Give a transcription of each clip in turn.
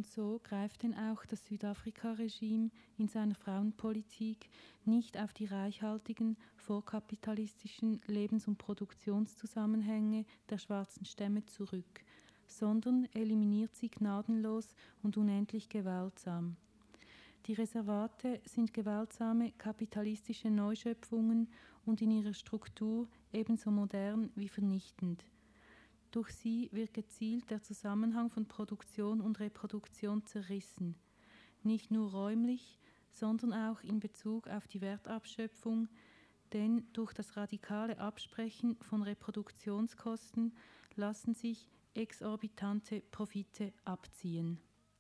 so greift denn auch das Südafrika-Regime in seiner Frauenpolitik nicht auf die reichhaltigen vorkapitalistischen Lebens- und Produktionszusammenhänge der schwarzen Stämme zurück, sondern eliminiert sie gnadenlos und unendlich gewaltsam. Die Reservate sind gewaltsame kapitalistische Neuschöpfungen und in ihrer Struktur ebenso modern wie vernichtend. Durch sie wird gezielt der Zusammenhang von Produktion und Reproduktion zerrissen, nicht nur räumlich, sondern auch in Bezug auf die Wertabschöpfung, denn durch das radikale Absprechen von Reproduktionskosten lassen sich exorbitante Profite abziehen.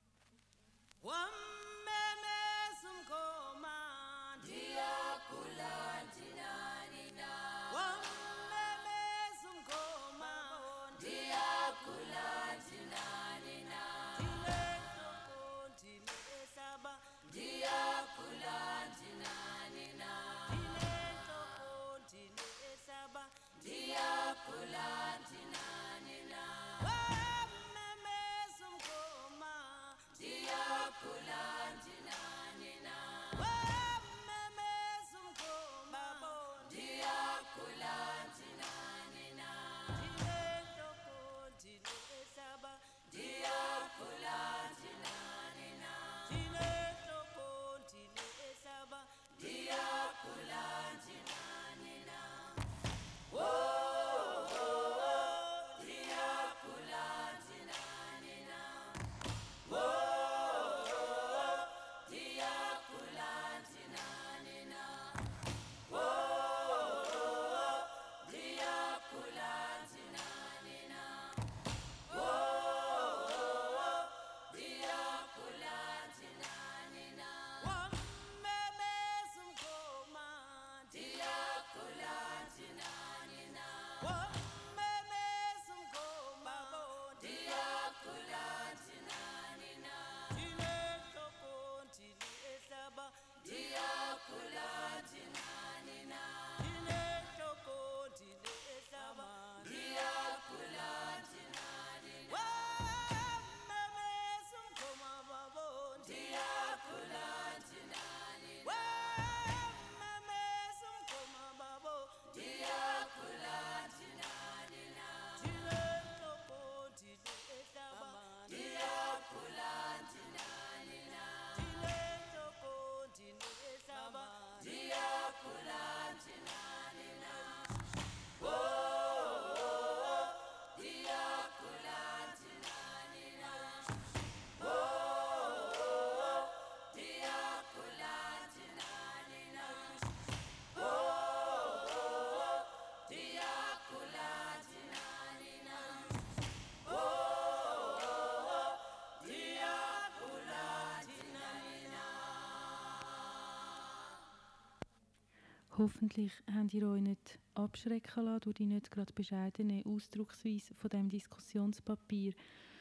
Hoffentlich habt ihr euch nicht abschrecken lassen durch die nicht gerade bescheidene Ausdrucksweise von dem Diskussionspapier.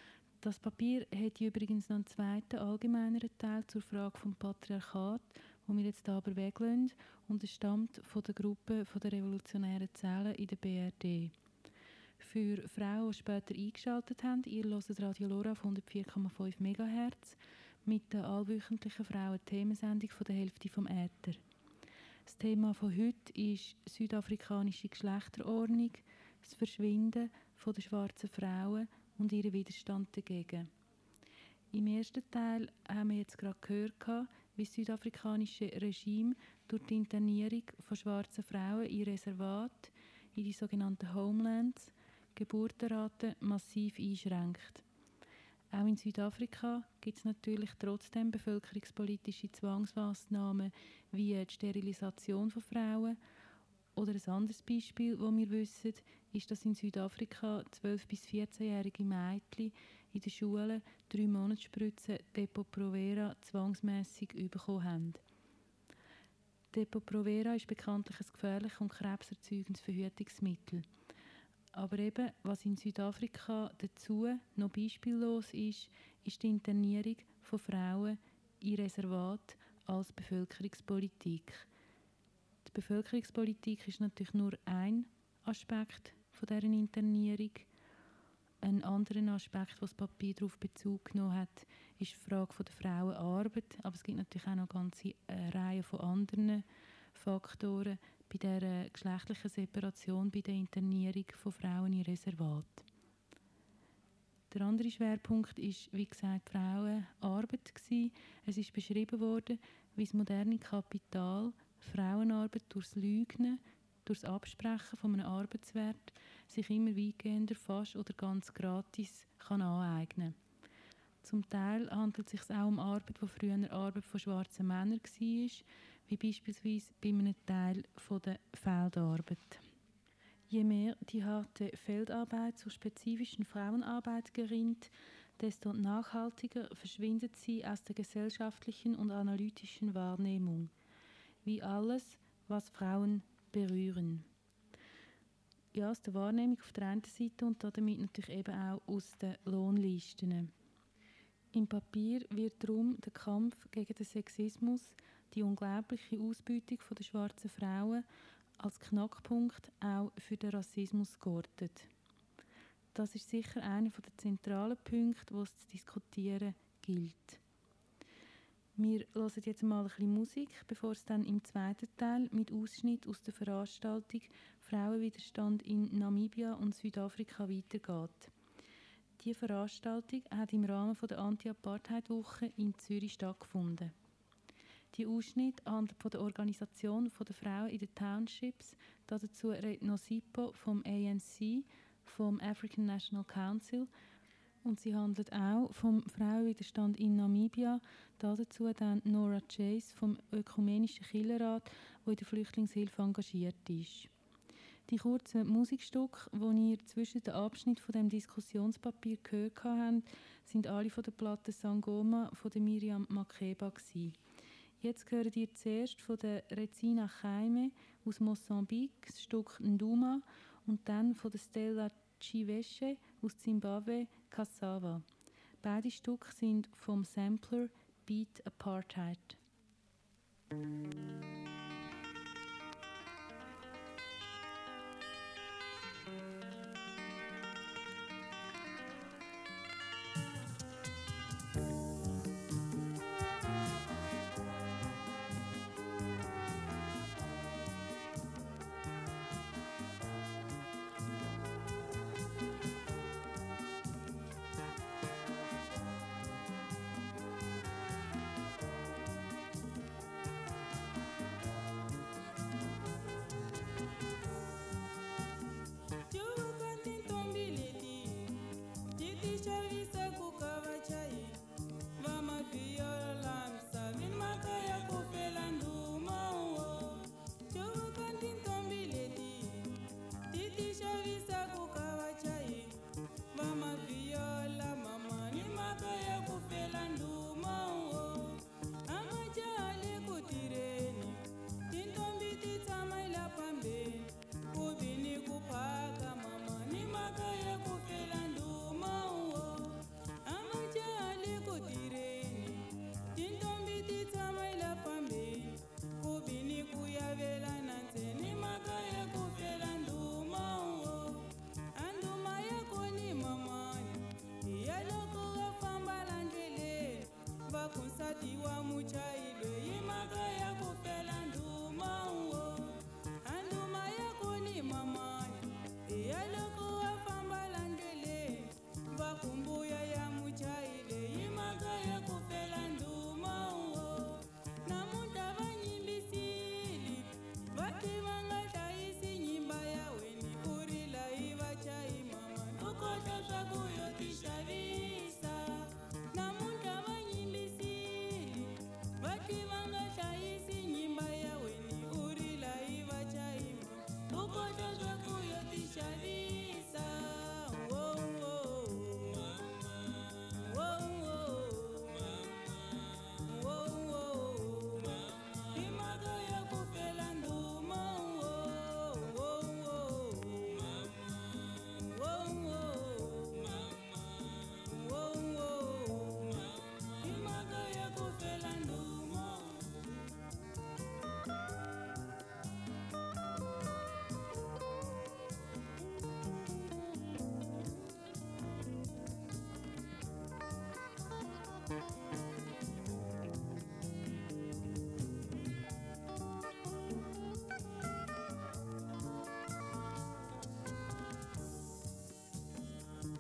Das Papier hat übrigens noch einen zweiten, allgemeineren Teil zur Frage vom Patriarchat, wo wir jetzt aber weglassen, und es stammt von der Gruppe der Revolutionären Zellen in der BRD. Für Frauen, die später eingeschaltet haben, ihr hört Radio Lora auf 104,5 MHz mit der allwöchentlichen Frauen-Themensendung von der Hälfte vom Äther. Das Thema von heute ist südafrikanische Geschlechterordnung, das Verschwinden der schwarzen Frauen und ihren Widerstand dagegen. Im ersten Teil haben wir jetzt gerade gehört, wie das südafrikanische Regime durch die Internierung von schwarzen Frauen in Reservat, in die sogenannten Homelands, Geburtenraten massiv einschränkt. Auch in Südafrika gibt es natürlich trotzdem bevölkerungspolitische Zwangsmaßnahmen wie die Sterilisation von Frauen. Oder ein anderes Beispiel, das wir wissen, ist, dass in Südafrika 12- bis 14-jährige Mädchen in den Schulen 3 Monatsspritzen Depo-Provera zwangsmässig bekommen haben. Depo-Provera ist bekanntlich ein gefährliches und krebserzeugendes Verhütungsmittel. Aber eben, was in Südafrika dazu noch beispiellos ist, ist die Internierung von Frauen in Reservat als Bevölkerungspolitik. Die Bevölkerungspolitik ist natürlich nur ein Aspekt von deren Internierung. Ein anderer Aspekt, wo das Papier darauf Bezug genommen hat, ist die Frage von der Frauenarbeit. Aber es gibt natürlich auch noch eine ganze Reihe von anderen Faktoren bei der geschlechtlichen Separation, bei der Internierung von Frauen in Reservat. Der andere Schwerpunkt ist, wie gesagt, Frauenarbeit gewesen. Es ist beschrieben worden, wie das moderne Kapital Frauenarbeit durchs Lügnen, durchs Absprechen von einem Arbeitswert sich immer weitgehender, fast oder ganz gratis kann aneignen. Zum Teil handelt es sich auch um Arbeit, die früher Arbeit von schwarzen Männern war, wie beispielsweise bei einem Teil von der Feldarbeit. Je mehr die harte Feldarbeit zur spezifischen Frauenarbeit gerinnt, desto nachhaltiger verschwindet sie aus der gesellschaftlichen und analytischen Wahrnehmung, wie alles, was Frauen berühren. Ja, aus der Wahrnehmung auf der einen Seite und damit natürlich eben auch aus den Lohnlisten. Im Papier wird darum der Kampf gegen den Sexismus, die unglaubliche Ausbeutung der schwarzen Frauen als Knackpunkt auch für den Rassismus geortet. Das ist sicher einer der zentralen Punkte, die es zu diskutieren gilt. Wir hören jetzt mal ein bisschen Musik, bevor es dann im zweiten Teil mit Ausschnitt aus der Veranstaltung Frauenwiderstand in Namibia und Südafrika weitergeht. Diese Veranstaltung hat im Rahmen der Anti-Apartheid-Woche in Zürich stattgefunden. Die Ausschnitt handelt von der Organisation der Frauen in den Townships. Dazu redet Nosipho vom ANC, vom African National Council. Und sie handelt auch vom Frauenwiderstand in Namibia. Dazu dann Nora Chase vom Ökumenischen Kirchenrat, der in der Flüchtlingshilfe engagiert ist. Die kurzen Musikstücke, die ihr zwischen den Abschnitten von dem Diskussionspapier gehört habt, sind alle von der Platte Sangoma von der Miriam Makeba gewesen. Jetzt hören ihr zuerst von der Rezina Jaime aus Mosambik das Stück Nduma und dann von der Stella Chiveshe aus Zimbabwe Cassava. Beide Stücke sind vom Sampler Beat Apartheid.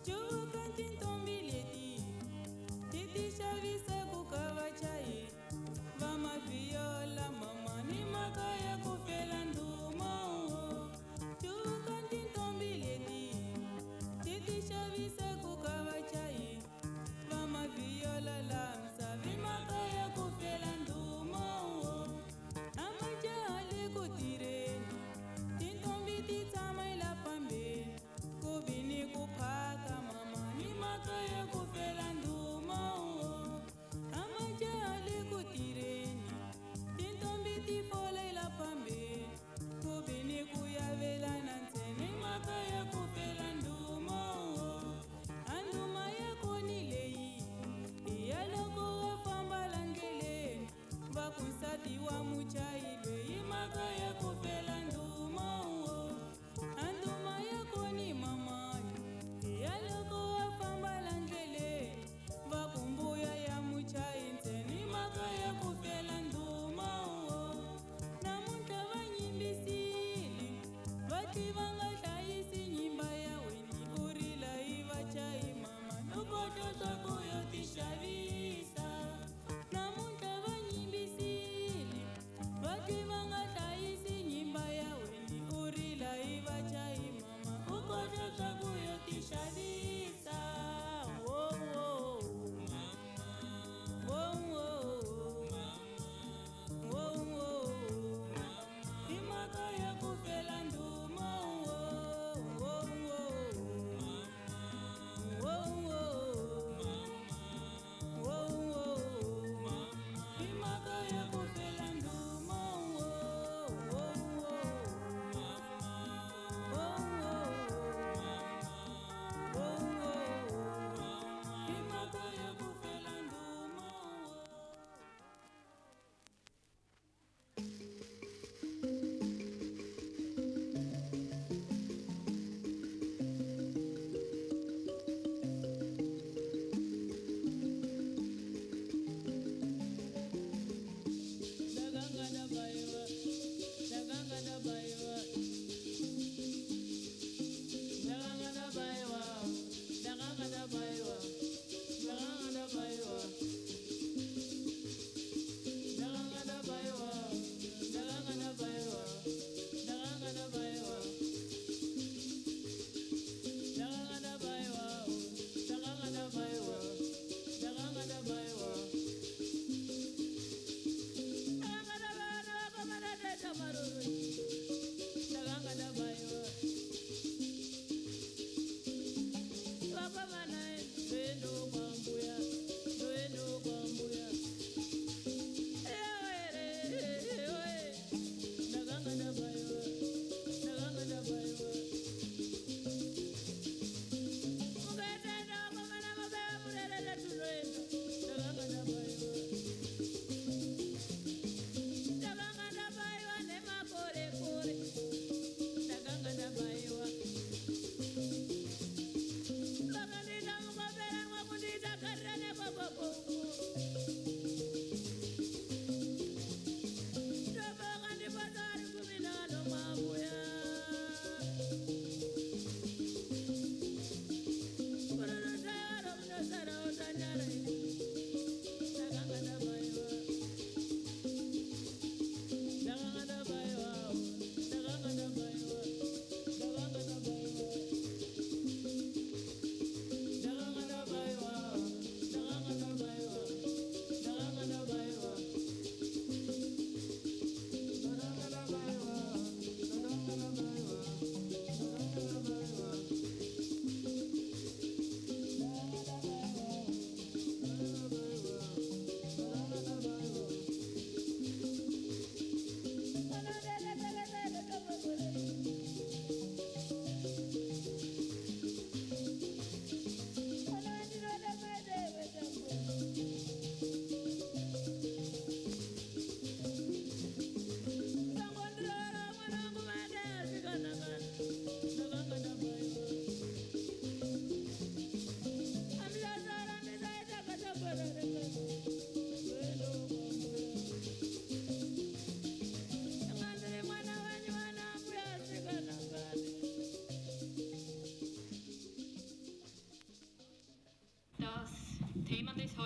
Kubini kuphaka mama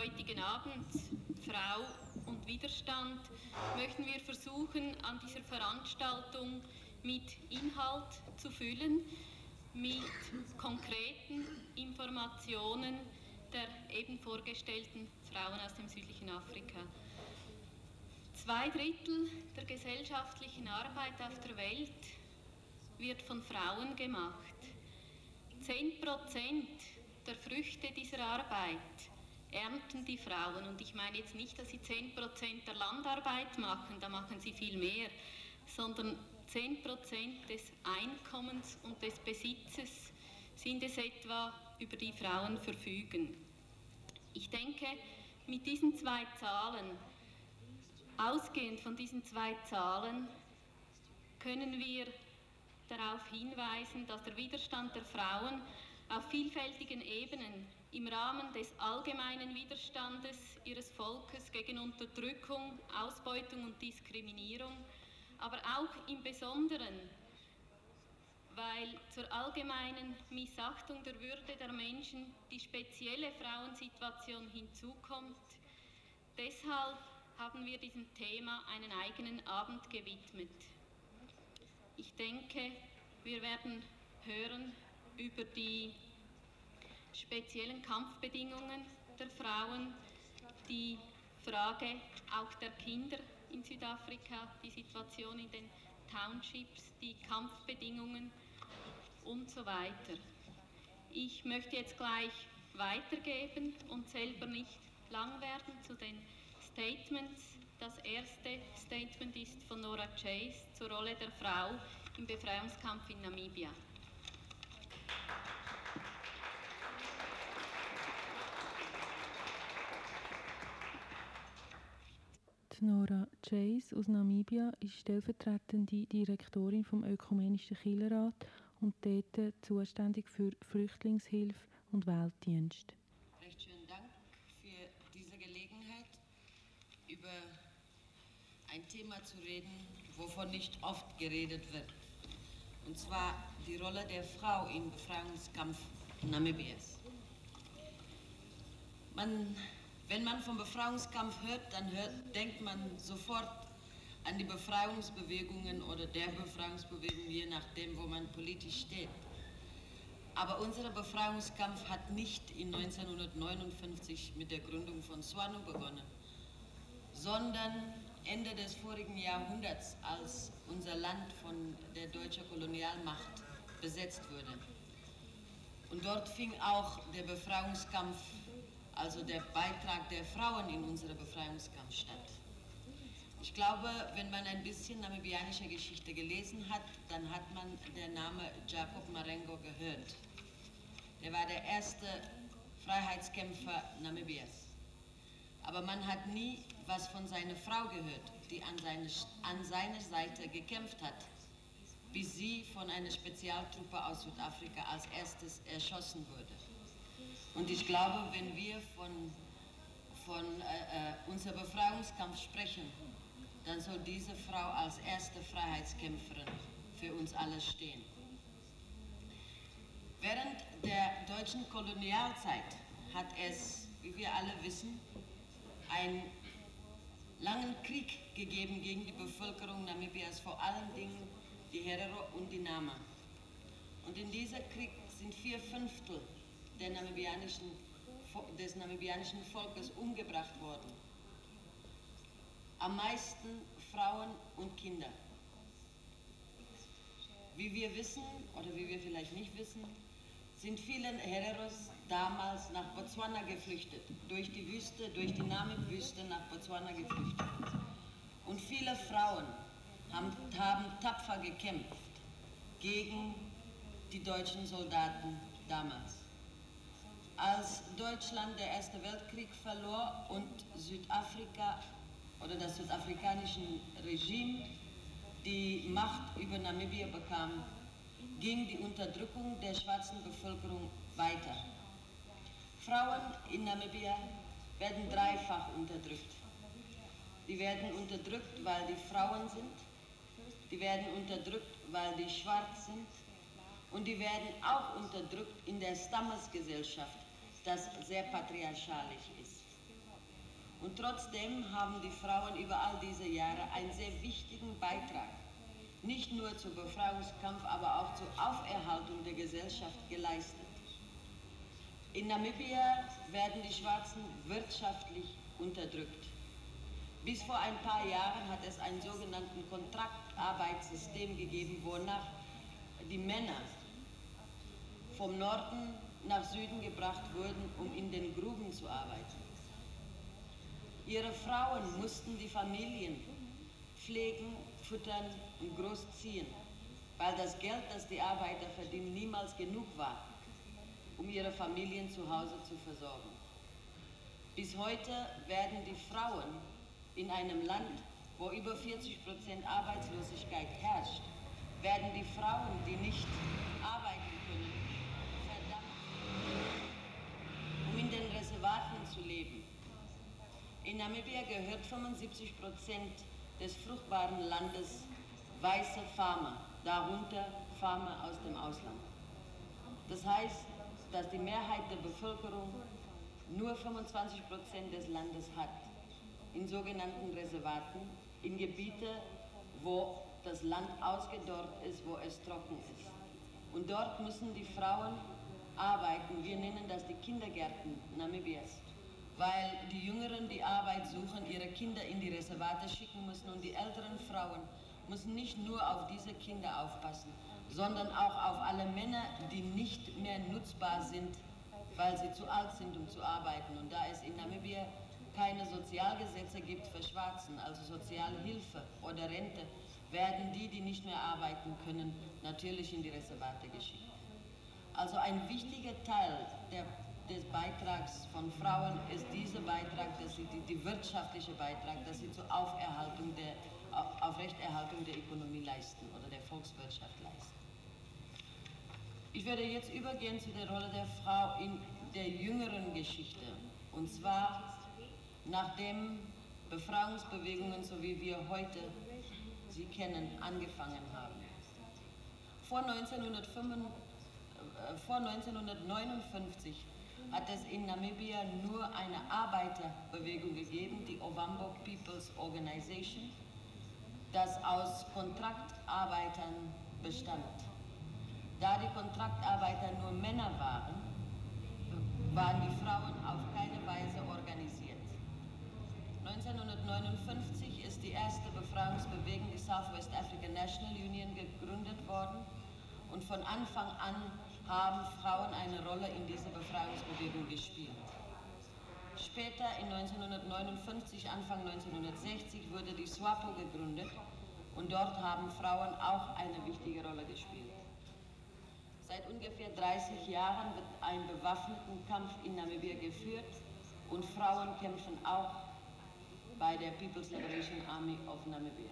heutigen Abends, Frau und Widerstand, möchten wir versuchen, an dieser Veranstaltung mit Inhalt zu füllen, mit konkreten Informationen der eben vorgestellten Frauen aus dem südlichen Afrika. 2/3 der gesellschaftlichen Arbeit auf der Welt wird von Frauen gemacht. 10% der Früchte dieser Arbeit ernten die Frauen. Und ich meine jetzt nicht, dass sie 10% der Landarbeit machen, da machen sie viel mehr, sondern 10% des Einkommens und des Besitzes sind es etwa, über die Frauen verfügen. Ich denke, mit diesen 2 Zahlen, ausgehend von diesen 2 Zahlen, können wir darauf hinweisen, dass der Widerstand der Frauen auf vielfältigen Ebenen im Rahmen des allgemeinen Widerstandes ihres Volkes gegen Unterdrückung, Ausbeutung und Diskriminierung, aber auch im Besonderen, weil zur allgemeinen Missachtung der Würde der Menschen die spezielle Frauensituation hinzukommt. Deshalb haben wir diesem Thema einen eigenen Abend gewidmet. Ich denke, wir werden hören über die speziellen Kampfbedingungen der Frauen, die Frage auch der Kinder in Südafrika, die Situation in den Townships, die Kampfbedingungen und so weiter. Ich möchte jetzt gleich weitergeben und selber nicht lang werden zu den Statements. Das erste Statement ist von Nora Chase zur Rolle der Frau im Befreiungskampf in Namibia. Nora Chase aus Namibia ist stellvertretende Direktorin vom Ökumenischen Kirchenrat und dort zuständig für Flüchtlingshilfe und Weltdienst. Recht schönen Dank für diese Gelegenheit, über ein Thema zu reden, wovon nicht oft geredet wird. Und zwar die Rolle der Frau im Befreiungskampf Namibias. Wenn man vom Befreiungskampf hört, dann denkt man sofort an die Befreiungsbewegungen oder der Befreiungsbewegung, je nachdem, wo man politisch steht. Aber unser Befreiungskampf hat nicht in 1959 mit der Gründung von SWANU begonnen, sondern Ende des vorigen Jahrhunderts, als unser Land von der deutschen Kolonialmacht besetzt wurde. Und dort fing auch der Befreiungskampf, also der Beitrag der Frauen in unserem Befreiungskampf statt. Ich glaube, wenn man ein bisschen namibianische Geschichte gelesen hat, dann hat man den Namen Jacob Marengo gehört. Er war der erste Freiheitskämpfer Namibias. Aber man hat nie was von seiner Frau gehört, die an seiner Seite gekämpft hat, bis sie von einer Spezialtruppe aus Südafrika als erstes erschossen wurde. Und ich glaube, wenn wir von unserem Befreiungskampf sprechen, dann soll diese Frau als erste Freiheitskämpferin für uns alle stehen. Während der deutschen Kolonialzeit hat es, wie wir alle wissen, einen langen Krieg gegeben gegen die Bevölkerung Namibias, vor allen Dingen die Herero und die Nama. Und in diesem Krieg sind 4/5 des namibianischen Volkes umgebracht worden. Am meisten Frauen und Kinder. Wie wir wissen, oder wie wir vielleicht nicht wissen, sind viele Hereros damals nach Botswana geflüchtet, durch die Wüste, durch die Namib-Wüste nach Botswana geflüchtet. Und viele Frauen haben tapfer gekämpft gegen die deutschen Soldaten damals. Als Deutschland den Ersten Weltkrieg verlor und Südafrika oder das südafrikanische Regime die Macht über Namibia bekam, ging die Unterdrückung der schwarzen Bevölkerung weiter. Frauen in Namibia werden dreifach unterdrückt. Die werden unterdrückt, weil die Frauen sind, die werden unterdrückt, weil die schwarz sind und die werden auch unterdrückt in der Stammesgesellschaft, das sehr patriarchalisch ist. Und trotzdem haben die Frauen über all diese Jahre einen sehr wichtigen Beitrag, nicht nur zum Befreiungskampf, aber auch zur Auferhaltung der Gesellschaft geleistet. In Namibia werden die Schwarzen wirtschaftlich unterdrückt. Bis vor ein paar Jahren hat es ein sogenanntes Kontraktarbeitssystem gegeben, wonach die Männer vom Norden nach Süden gebracht wurden, um in den Gruben zu arbeiten. Ihre Frauen mussten die Familien pflegen, füttern und großziehen, weil das Geld, das die Arbeiter verdienen, niemals genug war, um ihre Familien zu Hause zu versorgen. Bis heute werden die Frauen in einem Land, wo über 40% Arbeitslosigkeit herrscht, werden die Frauen, die nicht arbeiten können, verdammt, um in den Reservaten zu leben. In Namibia gehört 75% des fruchtbaren Landes weiße Farmer, darunter Farmer aus dem Ausland. Das heißt, dass die Mehrheit der Bevölkerung nur 25% des Landes hat, in sogenannten Reservaten, in Gebiete, wo das Land ausgedörrt ist, wo es trocken ist. Und dort müssen die Frauen arbeiten. Wir nennen das die Kindergärten Namibias, weil die Jüngeren, die Arbeit suchen, ihre Kinder in die Reservate schicken müssen und die älteren Frauen müssen nicht nur auf diese Kinder aufpassen, sondern auch auf alle Männer, die nicht mehr nutzbar sind, weil sie zu alt sind, um zu arbeiten. Und da es in Namibia keine Sozialgesetze gibt für Schwarzen, also Sozialhilfe oder Rente, werden die, die nicht mehr arbeiten können, natürlich in die Reservate geschickt. Also ein wichtiger Teil des Beitrags von Frauen ist dieser Beitrag, dass sie die wirtschaftliche Beitrag, dass sie zur Aufrechterhaltung der Ökonomie leisten oder der Volkswirtschaft leisten. Ich werde jetzt übergehen zu der Rolle der Frau in der jüngeren Geschichte, und zwar nachdem Befreiungsbewegungen, so wie wir heute sie kennen, angefangen haben. Vor 1959 hat es in Namibia nur eine Arbeiterbewegung gegeben, die Ovambo People's Organization, das aus Kontraktarbeitern bestand. Da die Kontraktarbeiter nur Männer waren, waren die Frauen auf keine Weise organisiert. 1959 ist die erste Befreiungsbewegung, die Southwest African National Union, gegründet worden, und von Anfang an haben Frauen eine Rolle in dieser Befreiungsbewegung gespielt. Später, in 1959, Anfang 1960, wurde die SWAPO gegründet, und dort haben Frauen auch eine wichtige Rolle gespielt. Seit ungefähr 30 Jahren wird ein bewaffneten Kampf in Namibia geführt, und Frauen kämpfen auch bei der People's Liberation Army of Namibia.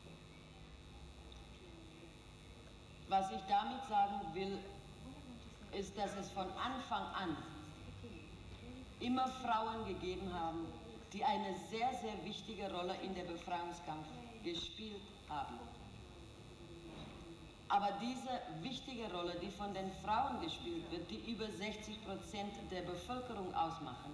Was ich damit sagen will, ist, dass es von Anfang an immer Frauen gegeben haben, die eine sehr, sehr wichtige Rolle in der Befreiungskampf gespielt haben. Aber diese wichtige Rolle, die von den Frauen gespielt wird, die über 60% der Bevölkerung ausmachen,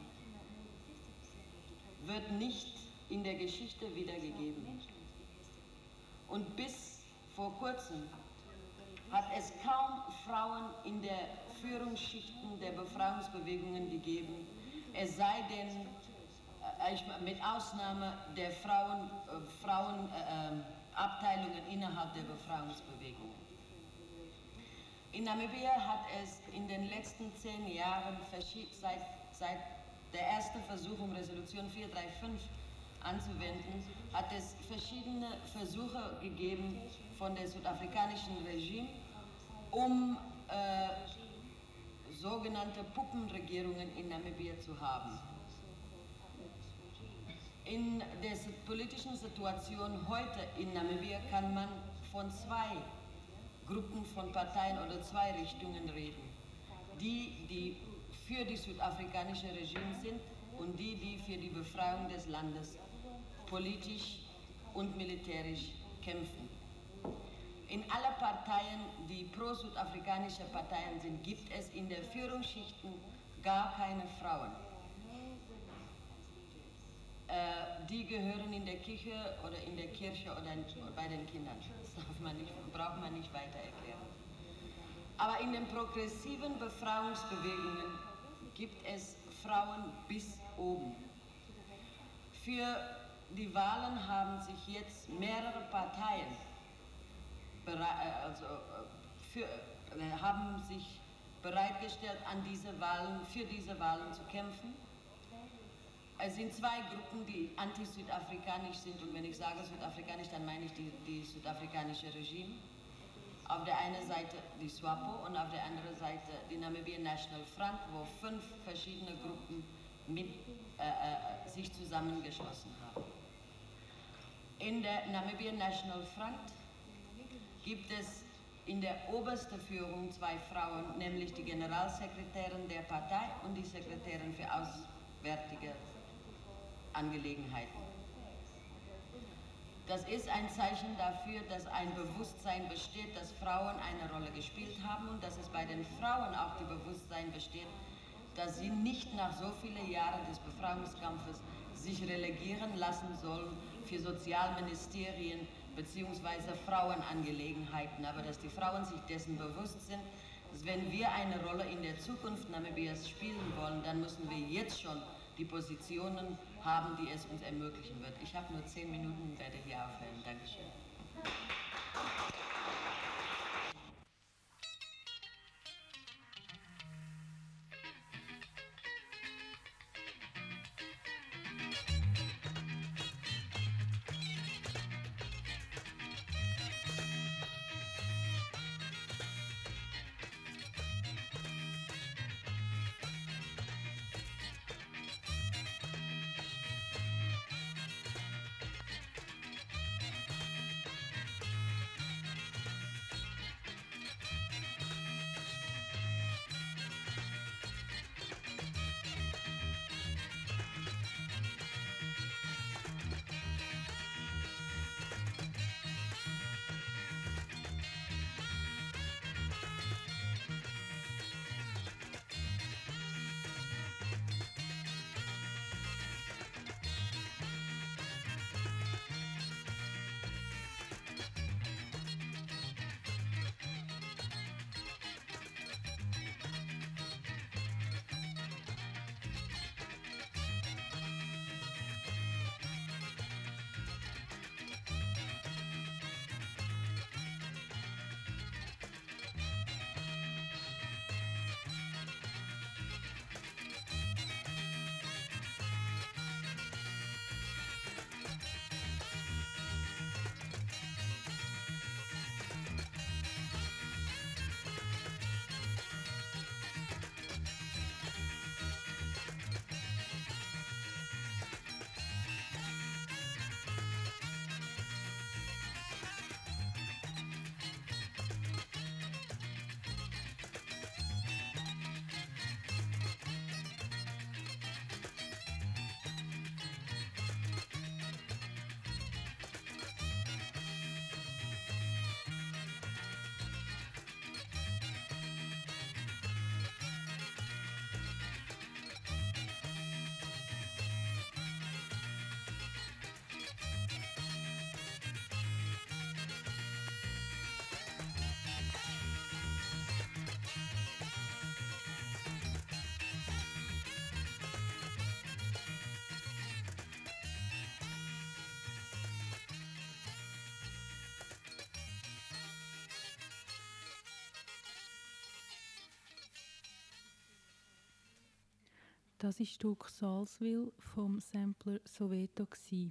wird nicht in der Geschichte wiedergegeben. Und bis vor kurzem hat es kaum Frauen in der Führungsschichten der Befreiungsbewegungen gegeben, es sei denn, mit Ausnahme der Frauenabteilungen innerhalb der Befreiungsbewegungen. In Namibia hat es in den letzten 10 Jahren, seit der ersten Versuch, Resolution 435 anzuwenden, hat es verschiedene Versuche gegeben von dem südafrikanischen Regime, um sogenannte Puppenregierungen in Namibia zu haben. In der politischen Situation heute in Namibia kann man von 2 Gruppen von Parteien oder 2 Richtungen reden. Die für die südafrikanische Regime sind, und die für die Befreiung des Landes politisch und militärisch kämpfen. In allen Parteien, die pro-südafrikanische Parteien sind, gibt es in der Führungsschichten gar keine Frauen. die gehören in der Kirche oder in der Kirche oder bei den Kindern. Das braucht man nicht weiter erklären. Aber in den progressiven Befreiungsbewegungen gibt es Frauen bis oben. Für die Wahlen haben sich jetzt mehrere Parteien haben sich bereitgestellt, für diese Wahlen zu kämpfen. Es sind zwei Gruppen, die anti-südafrikanisch sind, und wenn ich sage südafrikanisch, dann meine ich die südafrikanische Regime. Auf der einen Seite die SWAPO und auf der anderen Seite die Namibian National Front, wo 5 verschiedene Gruppen sich zusammengeschlossen haben. In der Namibian National Front gibt es in der obersten Führung 2 Frauen, nämlich die Generalsekretärin der Partei und die Sekretärin für Auswärtige Angelegenheiten. Das ist ein Zeichen dafür, dass ein Bewusstsein besteht, dass Frauen eine Rolle gespielt haben und dass es bei den Frauen auch das Bewusstsein besteht, dass sie nicht nach so vielen Jahren des Befreiungskampfes sich relegieren lassen sollen für Sozialministerien bzw. Frauenangelegenheiten, aber dass die Frauen sich dessen bewusst sind, dass wenn wir eine Rolle in der Zukunft Namibias spielen wollen, dann müssen wir jetzt schon die Positionen haben, die es uns ermöglichen wird. Ich habe nur 10 Minuten und werde hier aufhören. Dankeschön. Das war das Stück Salesville vom Sampler Soweto.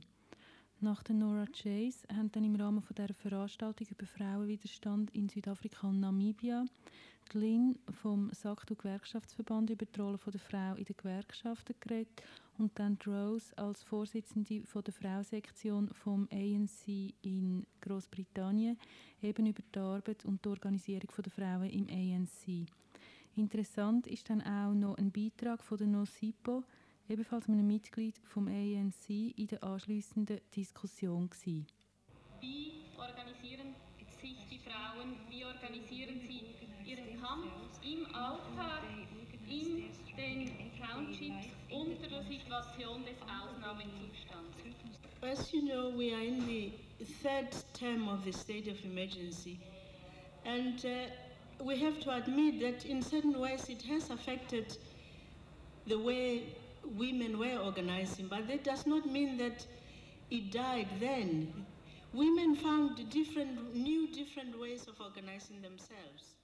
Nach der Nora Chase haben dann im Rahmen dieser Veranstaltung über Frauenwiderstand in Südafrika und Namibia die Lynn vom SACTU-Gewerkschaftsverband über die Rolle der Frau in den Gewerkschaften geredet und dann die Rose als Vorsitzende von der Frauensektion vom ANC in Großbritannien eben über die Arbeit und die Organisierung der Frauen im ANC. Interessant ist dann auch noch ein Beitrag von der Nosipo, ebenfalls einem Mitglied vom ANC, in der anschliessenden Diskussion gewesen. Wie organisieren sich die Frauen, wie organisieren sie ihren Kampf im Alltag, in den Townships unter der Situation des Ausnahmezustands. As you know, we are in the third term of the state of emergency, and we have to admit that in certain ways it has affected the way women were organizing, but that does not mean that it died then. Women found different ways of organizing themselves.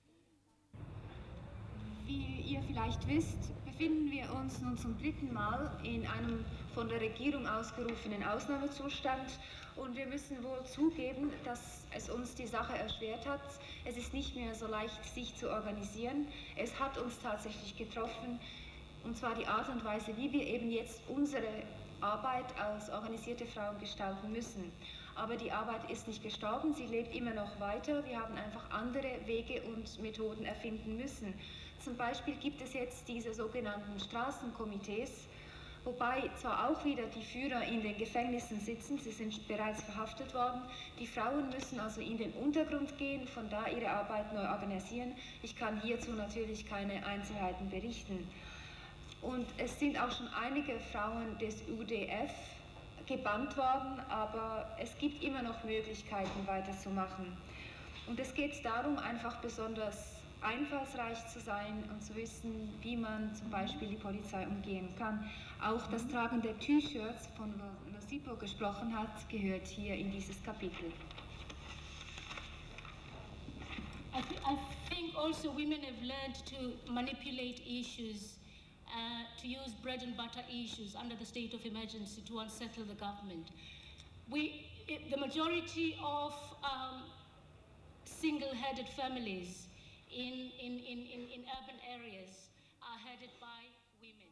Wie ihr vielleicht wisst, befinden wir uns nun zum dritten Mal in einem von der Regierung ausgerufenen Ausnahmezustand und wir müssen wohl zugeben, dass es uns die Sache erschwert hat. Es ist nicht mehr so leicht, sich zu organisieren. Es hat uns tatsächlich getroffen, und zwar die Art und Weise, wie wir eben jetzt unsere Arbeit als organisierte Frauen gestalten müssen. Aber die Arbeit ist nicht gestorben, sie lebt immer noch weiter. Wir haben einfach andere Wege und Methoden erfinden müssen. Zum Beispiel gibt es jetzt diese sogenannten Straßenkomitees, wobei zwar auch wieder die Führer in den Gefängnissen sitzen, sie sind bereits verhaftet worden. Die Frauen müssen also in den Untergrund gehen, von da ihre Arbeit neu organisieren. Ich kann hierzu natürlich keine Einzelheiten berichten. Und es sind auch schon einige Frauen des UDF gebannt worden, aber es gibt immer noch Möglichkeiten weiterzumachen. Und es geht darum, einfach besonders einfallsreich zu sein und zu wissen, wie man zum Beispiel die Polizei umgehen kann. Auch das Tragen der T-Shirts, von Losipo gesprochen hat, gehört hier in dieses Kapitel. I think also women have learned to manipulate issues, to use bread and butter issues under the state of emergency to unsettle the government. The majority of single-headed families in urban areas are headed by women.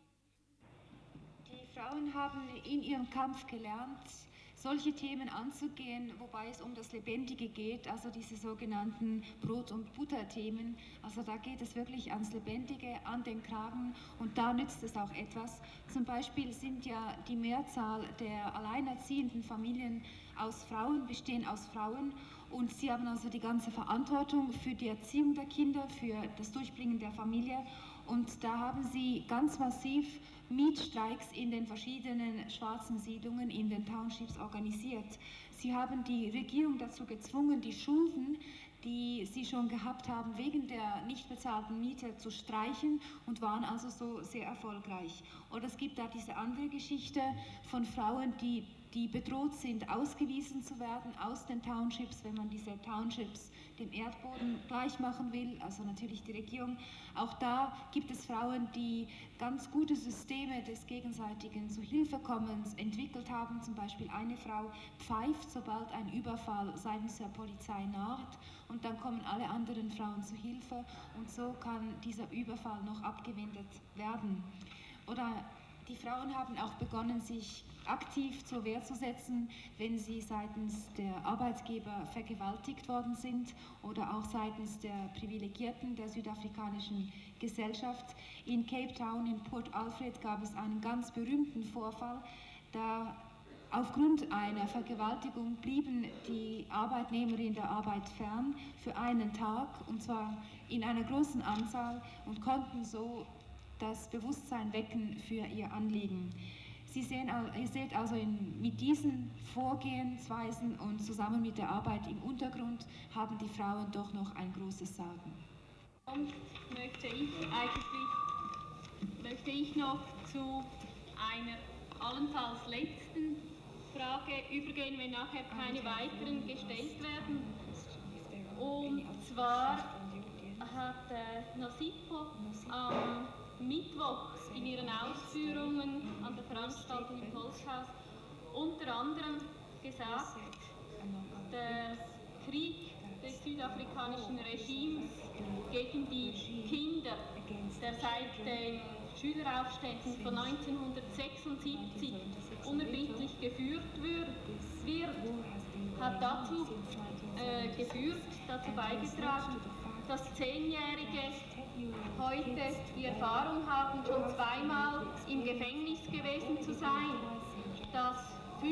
Die Frauen haben in ihrem Kampf gelernt, solche Themen anzugehen, wobei es um das Lebendige geht, also diese sogenannten Brot- und Butter-Themen. Also da geht es wirklich ans Lebendige, an den Kragen und da nützt es auch etwas. Zum Beispiel sind ja die Mehrzahl der alleinerziehenden Familien aus Frauen, bestehen aus Frauen und sie haben also die ganze Verantwortung für die Erziehung der Kinder, für das Durchbringen der Familie und da haben sie ganz massiv Mietstreiks in den verschiedenen schwarzen Siedlungen in den Townships organisiert. Sie haben die Regierung dazu gezwungen, die Schulden, die sie schon gehabt haben, wegen der nicht bezahlten Miete zu streichen und waren also so sehr erfolgreich. Oder es gibt da diese andere Geschichte von Frauen, die bedroht sind, ausgewiesen zu werden aus den Townships, wenn man diese Townships dem Erdboden gleich machen will, also natürlich die Regierung. Auch da gibt es Frauen, die ganz gute Systeme des gegenseitigen Zuhilfekommens entwickelt haben. Zum Beispiel eine Frau pfeift, sobald ein Überfall seitens der Polizei naht und dann kommen alle anderen Frauen zu Hilfe und so kann dieser Überfall noch abgewendet werden. Oder die Frauen haben auch begonnen, sich aktiv zur Wehr zu setzen, wenn sie seitens der Arbeitgeber vergewaltigt worden sind oder auch seitens der Privilegierten der südafrikanischen Gesellschaft. In Cape Town, in Port Alfred, gab es einen ganz berühmten Vorfall, da aufgrund einer Vergewaltigung blieben die Arbeitnehmerinnen der Arbeit fern für einen Tag, und zwar in einer großen Anzahl, und konnten so das Bewusstsein wecken für ihr Anliegen. Ihr seht also mit diesen Vorgehensweisen und zusammen mit der Arbeit im Untergrund haben die Frauen doch noch ein großes Sagen. Und möchte ich noch zu einer allenfalls letzten Frage übergehen, wenn nachher keine weiteren gestellt werden. Und zwar hat Losipo am Mittwoch in ihren Ausführungen an der Veranstaltung im Holzhaus unter anderem gesagt, der Krieg des südafrikanischen Regimes gegen die Kinder, der seit den Schüleraufständen von 1976 unerbittlich geführt wird, hat dazu beigetragen, dass 10-Jährige heute die Erfahrung haben, schon zweimal im Gefängnis gewesen zu sein, dass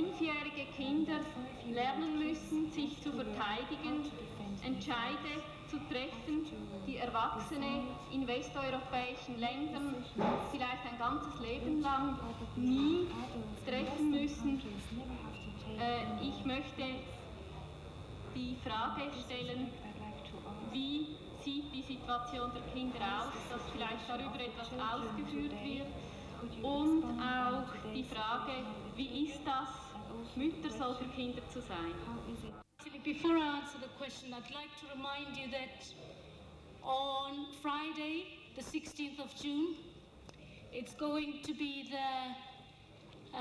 5-jährige Kinder lernen müssen, sich zu verteidigen, Entscheide zu treffen, die Erwachsene in westeuropäischen Ländern vielleicht ein ganzes Leben lang nie treffen müssen. Ich möchte die Frage stellen, wie sieht die Situation der Kinder aus, dass vielleicht darüber etwas ausgeführt wird, und auch die Frage, wie ist das, Mütter solcher Kinder zu sein? Before I answer the question, I'd like to remind you that on Friday, the 16th of June, it's going to be the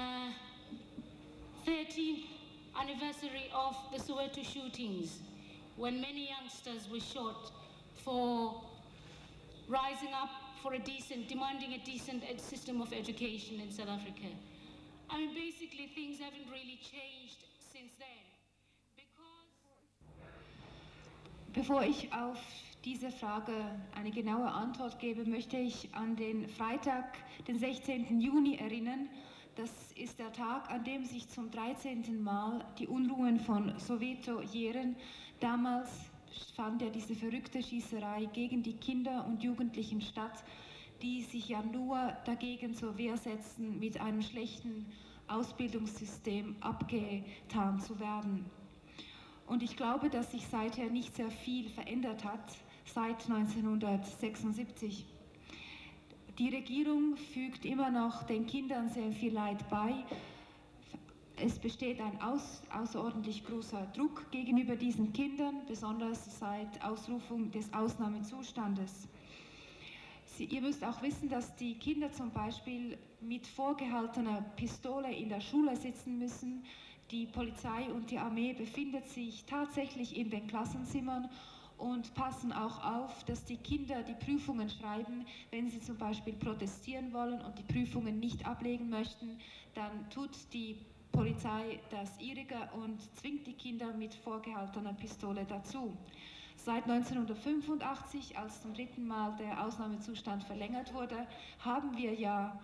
13th anniversary of the Soweto shootings, when many youngsters were shot for rising up for demanding a decent system of education in South Africa. I mean, basically things haven't really changed since then. Bevor ich auf diese Frage eine genaue Antwort gebe, möchte ich an den Freitag, den 16. Juni erinnern. Das ist der Tag, an dem sich zum 13. Mal die Unruhen von Soweto jähren. Damals fand ja diese verrückte Schießerei gegen die Kinder und Jugendlichen statt, die sich ja nur dagegen zur Wehr setzten, mit einem schlechten Ausbildungssystem abgetan zu werden. Und ich glaube, dass sich seither nicht sehr viel verändert hat, seit 1976. Die Regierung fügt immer noch den Kindern sehr viel Leid bei. Es besteht ein außerordentlich großer Druck gegenüber diesen Kindern, besonders seit Ausrufung des Ausnahmezustandes. Ihr müsst auch wissen, dass die Kinder zum Beispiel mit vorgehaltener Pistole in der Schule sitzen müssen. Die Polizei und die Armee befindet sich tatsächlich in den Klassenzimmern und passen auch auf, dass die Kinder die Prüfungen schreiben. Wenn sie zum Beispiel protestieren wollen und die Prüfungen nicht ablegen möchten, dann tut die Polizei das ihrige und zwingt die Kinder mit vorgehaltener Pistole dazu. Seit 1985, als zum 3. Mal der Ausnahmezustand verlängert wurde, haben wir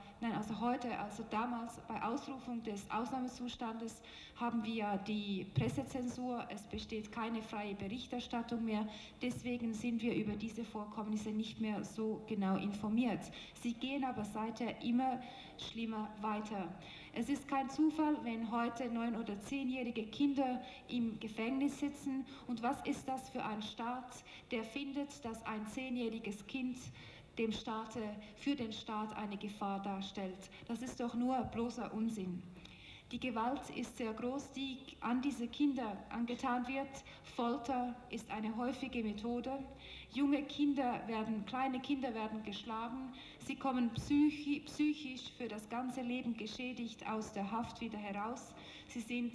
also damals bei Ausrufung des Ausnahmezustandes haben wir die Pressezensur, es besteht keine freie Berichterstattung mehr, deswegen sind wir über diese Vorkommnisse nicht mehr so genau informiert. Sie gehen aber seither immer schlimmer weiter. Es ist kein Zufall, wenn heute 9- oder 10-jährige Kinder im Gefängnis sitzen. Und was ist das für ein Staat, der findet, dass ein 10-jähriges Kind für den Staat eine Gefahr darstellt? Das ist doch nur bloßer Unsinn. Die Gewalt ist sehr groß, die an diese Kinder angetan wird. Folter ist eine häufige Methode. Kleine Kinder werden geschlagen. Sie kommen psychisch für das ganze Leben geschädigt aus der Haft wieder heraus. Sie sind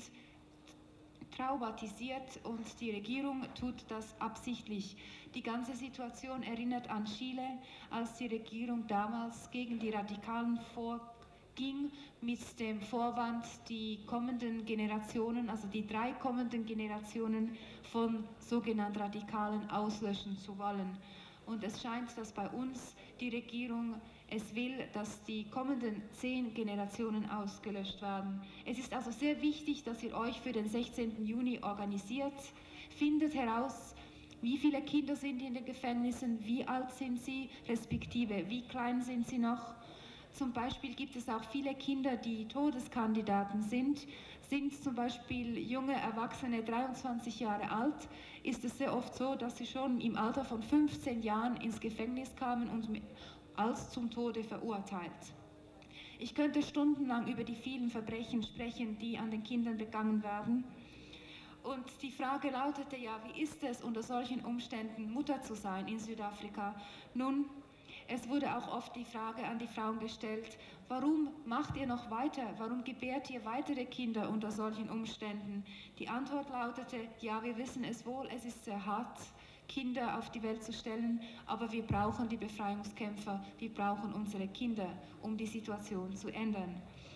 traumatisiert und die Regierung tut das absichtlich. Die ganze Situation erinnert an Chile, als die Regierung damals gegen die Radikalen vorging mit dem Vorwand, die kommenden Generationen, also die 3 kommenden Generationen von sogenannten Radikalen auslöschen zu wollen. Und es scheint, dass bei uns die Regierung es will, dass die kommenden 10 Generationen ausgelöscht werden. Es ist also sehr wichtig, dass ihr euch für den 16. Juni organisiert, findet heraus, wie viele Kinder sind in den Gefängnissen, wie alt sind sie, respektive wie klein sind sie noch. Zum Beispiel gibt es auch viele Kinder, die Todeskandidaten sind zum Beispiel junge Erwachsene 23 Jahre alt, ist es sehr oft so, dass sie schon im Alter von 15 Jahren ins Gefängnis kamen und als zum Tode verurteilt. Ich könnte stundenlang über die vielen Verbrechen sprechen, die an den Kindern begangen werden. Und die Frage lautete ja, wie ist es unter solchen Umständen Mutter zu sein in Südafrika? Nun, es wurde auch oft die Frage an die Frauen gestellt, warum macht ihr noch weiter? Warum gebärt ihr weitere Kinder unter solchen Umständen? Die Antwort lautete, ja, wir wissen es wohl, es ist sehr hart, Kinder auf die Welt zu stellen, aber wir brauchen die Befreiungskämpfer, wir brauchen unsere Kinder, um die Situation zu ändern.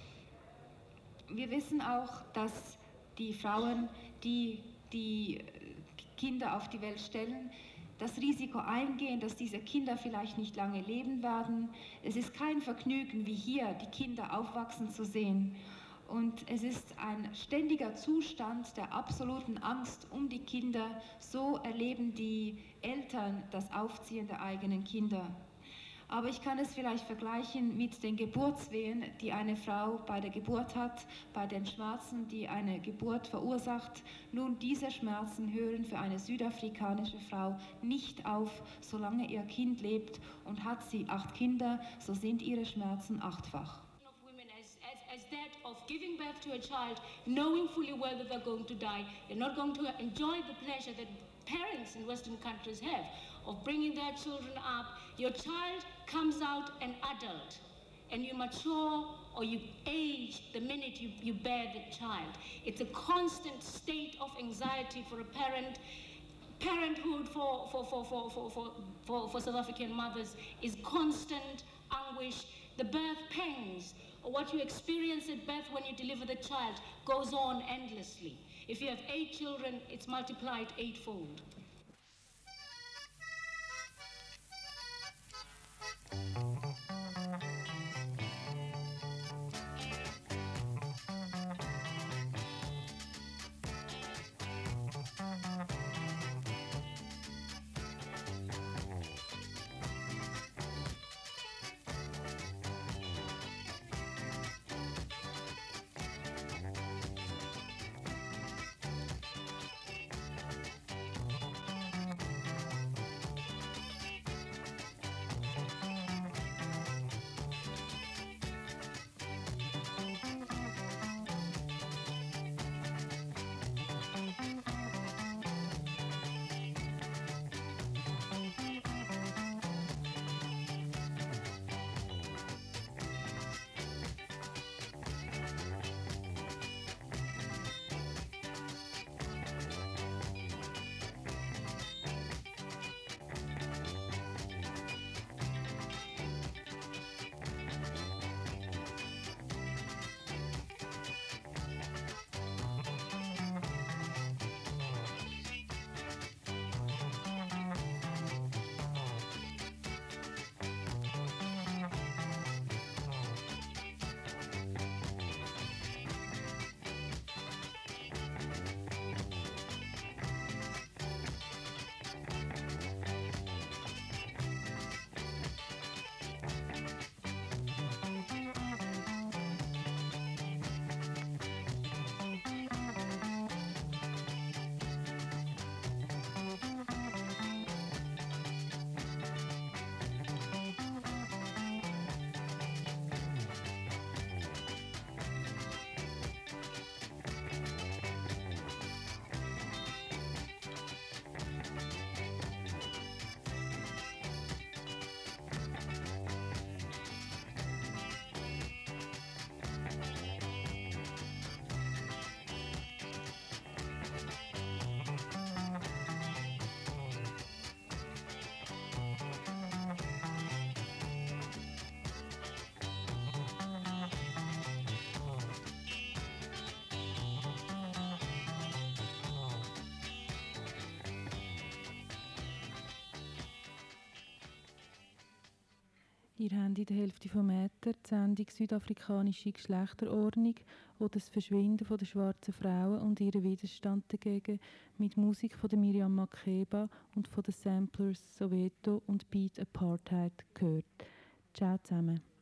Wir wissen auch, dass die Frauen, die Kinder auf die Welt stellen, das Risiko eingehen, dass diese Kinder vielleicht nicht lange leben werden. Es ist kein Vergnügen, wie hier die Kinder aufwachsen zu sehen. Und es ist ein ständiger Zustand der absoluten Angst um die Kinder. So erleben die Eltern das Aufziehen der eigenen Kinder. Aber ich kann es vielleicht vergleichen mit den Geburtswehen, die eine Frau bei der Geburt hat, bei den Schmerzen, die eine Geburt verursacht. Nun, diese Schmerzen hören für eine südafrikanische Frau nicht auf, solange ihr Kind lebt. Und hat sie 8 Kinder, so sind ihre Schmerzen 8-fach. As that of giving birth to a child, knowing fully well that they're going to die, they're not going to enjoy the pleasure that parents in Western countries have of bringing their children up. Your child comes out an adult, and you mature or you age the minute you bear the child. It's a constant state of anxiety for a parent. Parenthood for South African mothers is constant anguish. The birth pains, or what you experience at birth when you deliver the child, goes on endlessly. If you have 8 children, it's multiplied 8-fold. Ihr habt in der Hälfte vom Äther die Sendung «Südafrikanische Geschlechterordnung» oder das Verschwinden der schwarzen Frauen und ihren Widerstand dagegen mit Musik von der Miriam Makeba und von den Samplers Soweto und Beat Apartheid gehört. Ciao zusammen.